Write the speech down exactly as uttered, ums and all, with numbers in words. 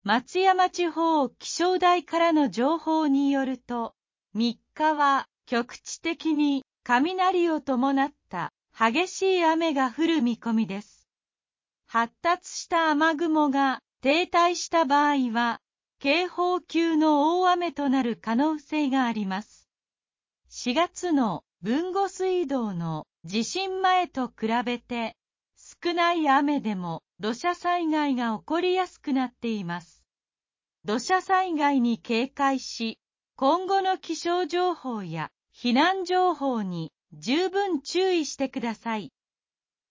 松山地方気象台からの情報によると、みっかは局地的に雷を伴った激しい雨が降る見込みです。発達した雨雲が停滞した場合は、警報級の大雨となる可能性があります。しがつの豊後水道の地震前と比べて、少ない雨でも土砂災害が起こりやすくなっています。土砂災害に警戒し、今後の気象情報や避難情報に十分注意してください。